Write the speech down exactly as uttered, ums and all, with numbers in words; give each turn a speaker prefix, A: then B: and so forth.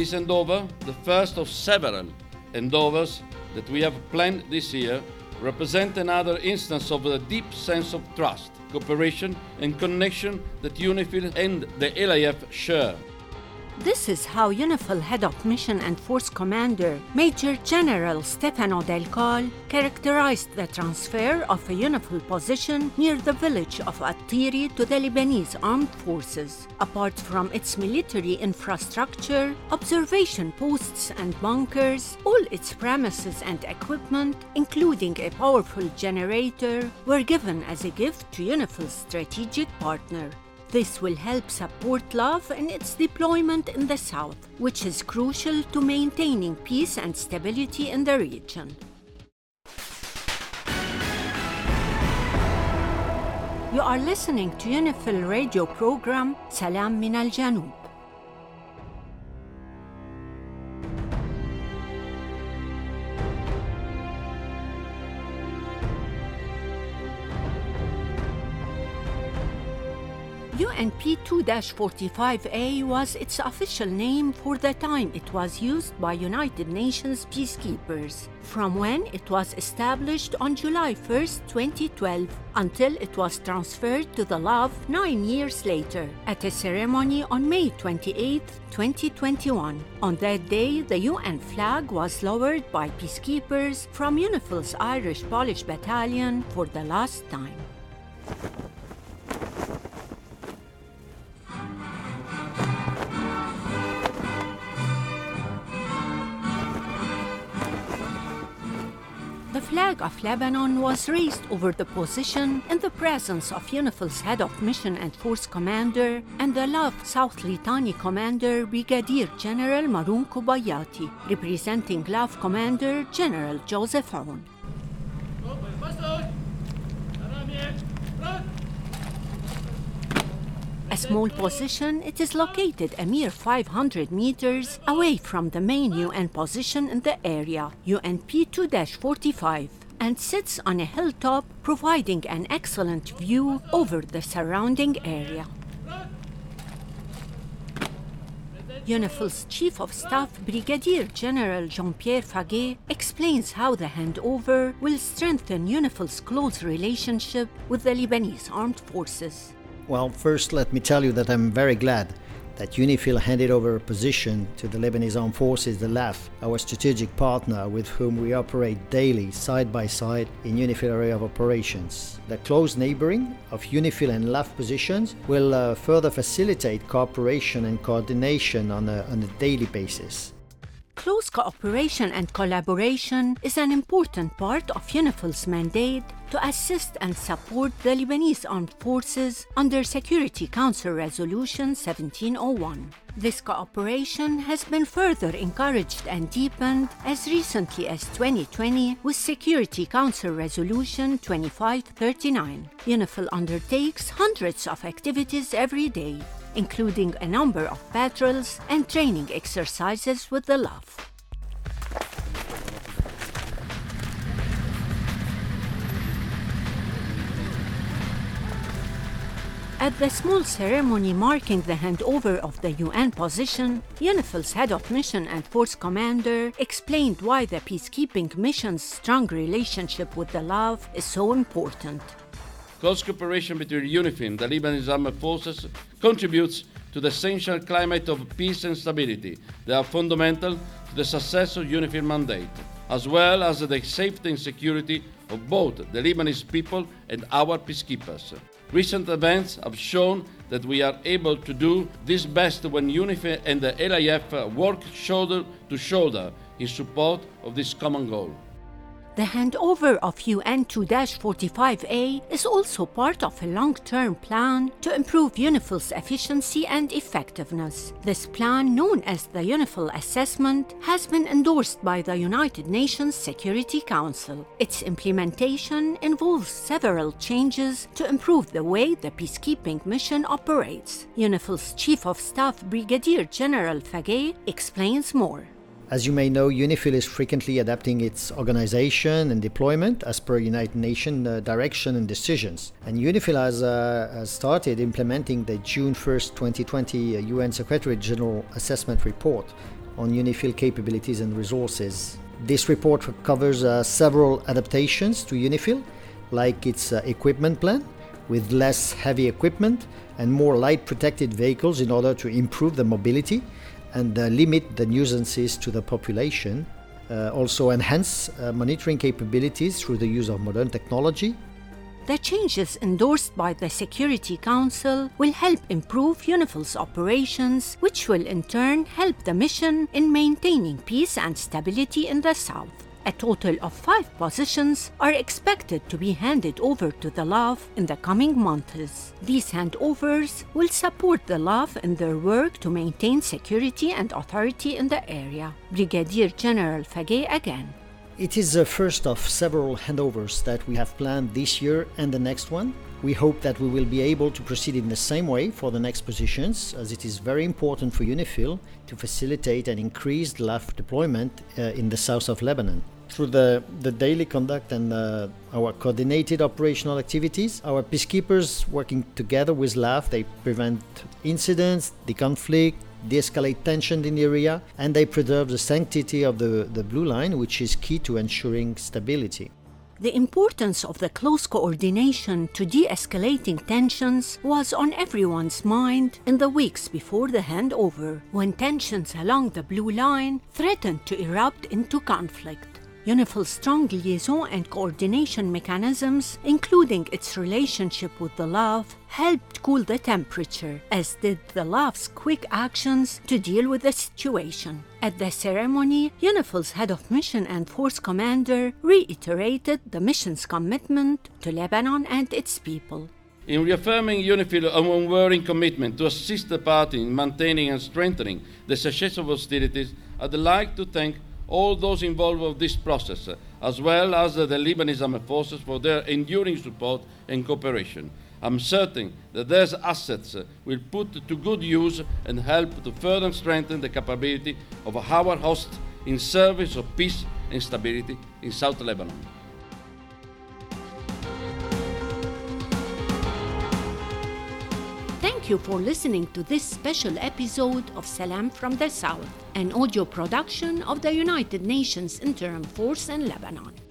A: This handover, the first of several handovers that we have planned this year, represent another instance of the deep sense of trust, cooperation and connection that UNIFIL and the L I F share.
B: This is how UNIFIL Head of Mission and Force Commander Major General Stefano Del Cal characterized the transfer of a UNIFIL position near the village of Attiri to the Lebanese Armed Forces. Apart from its military infrastructure, observation posts and bunkers, all its premises and equipment, including a powerful generator, were given as a gift to UNIFIL's strategic partner. This will help support LOVE in its deployment in the south, which is crucial to maintaining peace and stability in the region. You are listening to UNIFIL radio program Salam Min Al Janub. U N P two forty-five A was its official name for the time it was used by United Nations peacekeepers, from when it was established on July first, twenty twelve, until it was transferred to the LOVE nine years later, at a ceremony on May twenty-eighth, twenty twenty-one. On that day, the U N flag was lowered by peacekeepers from UNIFIL's Irish-Polish Battalion for the last time. The flag of Lebanon was raised over the position in the presence of UNIFIL's Head of Mission and Force Commander and the LOVE South Litani Commander Brigadier General Maroun Kobayati, representing LOVE Commander General Joseph Aoun. A small position, it is located a mere five hundred meters away from the main U N position in the area, U N P two forty-five, and sits on a hilltop, providing an excellent view over the surrounding area. UNIFIL's Chief of Staff, Brigadier General Jean-Pierre Faguet, explains how the handover will strengthen UNIFIL's close relationship with the Lebanese Armed Forces.
C: Well, first let me tell you that I'm very glad that UNIFIL handed over a position to the Lebanese Armed Forces, the L A F, our strategic partner with whom we operate daily, side by side, in UNIFIL area of operations. The close neighboring of UNIFIL and L A F positions will uh, further facilitate cooperation and coordination on a, on a daily basis.
B: Close cooperation and collaboration is an important part of UNIFIL's mandate to assist and support the Lebanese Armed Forces under Security Council Resolution seventeen oh one. This cooperation has been further encouraged and deepened as recently as twenty twenty with Security Council Resolution twenty-five thirty-nine. UNIFIL undertakes hundreds of activities every day, including a number of patrols and training exercises with the LOVE. At the small ceremony marking the handover of the U N position, UNIFIL's Head of Mission and Force Commander explained why the peacekeeping mission's strong relationship with the LOVE is so important.
A: Close cooperation between UNIFIL and the Lebanese Armed Forces contributes to the essential climate of peace and stability that are fundamental to the success of UNIFIL mandate, as well as the safety and security of both the Lebanese people and our peacekeepers. Recent events have shown that we are able to do this best when UNIFIL and the L I F work shoulder to shoulder in support of this common goal.
B: The handover of U N two forty-five A is also part of a long-term plan to improve UNIFIL's efficiency and effectiveness. This plan, known as the UNIFIL Assessment, has been endorsed by the United Nations Security Council. Its implementation involves several changes to improve the way the peacekeeping mission operates. UNIFIL's Chief of Staff, Brigadier General Faguet, explains more.
C: As you may know, UNIFIL is frequently adapting its organization and deployment as per United Nations uh, direction and decisions. And UNIFIL has, uh, has started implementing the June first, twenty twenty uh, U N Secretary General Assessment Report on UNIFIL capabilities and resources. This report covers uh, several adaptations to UNIFIL, like its uh, equipment plan, with less heavy equipment and more light protected vehicles in order to improve the mobility and uh, limit the nuisances to the population. Uh, also enhance uh, monitoring capabilities through the use of modern technology.
B: The changes endorsed by the Security Council will help improve UNIFIL's operations, which will in turn help the mission in maintaining peace and stability in the South. A total of five positions are expected to be handed over to the L A F in the coming months. These handovers will support the L A F in their work to maintain security and authority in the area. Brigadier General Fagay again.
C: It is the first of several handovers that we have planned this year and the next one. We hope that we will be able to proceed in the same way for the next positions, as it is very important for UNIFIL to facilitate an increased L A F deployment uh, in the south of Lebanon. Through the, the daily conduct and uh, our coordinated operational activities, our peacekeepers working together with L A F, they prevent incidents, the conflict, de-escalate tension in the area, and they preserve the sanctity of the, the blue line, which is key to ensuring stability.
B: The importance of the close coordination to de-escalating tensions was on everyone's mind in the weeks before the handover, when tensions along the blue line threatened to erupt into conflict. UNIFIL's strong liaison and coordination mechanisms, including its relationship with the L A F, helped cool the temperature, as did the L A F's quick actions to deal with the situation. At the ceremony, UNIFIL's head of mission and force commander reiterated the mission's commitment to Lebanon and its people.
A: In reaffirming UNIFIL's unwavering commitment to assist the party in maintaining and strengthening the cessation of hostilities, I'd like to thank all those involved with this process, as well as the Lebanese Armed Forces for their enduring support and cooperation. I'm certain that these assets will put to good use and help to further strengthen the capability of our hosts in service of peace and stability in South Lebanon.
B: Thank you for listening to this special episode of Salam from the South, an audio production of the United Nations Interim Force in Lebanon.